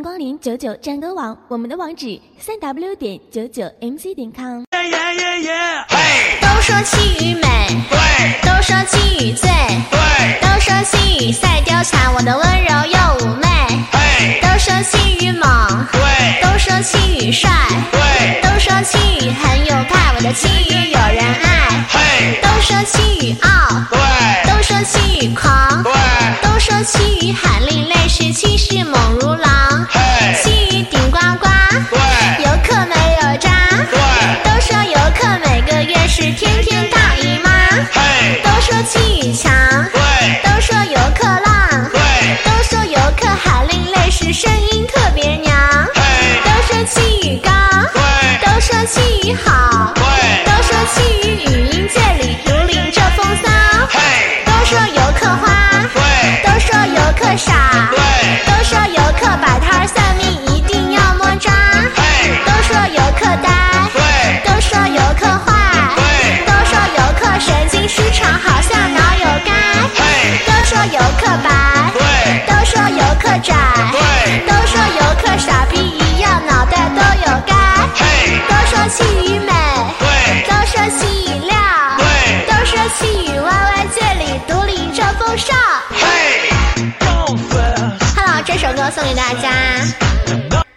光临99战歌网，我们的网址3w.99mc.com。 都说气宇美，对；都说气宇醉，对；都说气宇赛貂蝉，我的温柔又妩媚，都说气宇猛，对；都说气宇帅，对；都说气宇很有派，我的气宇有人爱，都说气宇傲，对；都说气宇狂，对；都说气宇喊另类是气势猛如狼，气宇顶呱呱，对；游客没有渣，对；都说游客每个月是天天大姨妈，都说气宇强，对；都说游客浪，对；都说游客喊另类是声音特别娘，都说气宇高，对；都说气宇好，对；都说气宇语音界里独领这风骚，都说游客花，对；都说游客傻，对；都说游客摆摊算命一定要摸渣，都说游客呆，对；都说游客坏，对；都说游客神经失常好像脑有该，都说游客白，对；都说游客窄，对；都说游客傻逼一样脑袋都有该，都说气宇美，对；都说气宇亮，对；都说气宇 YY 界里独领这风尚。Hello， 这首歌送给大家。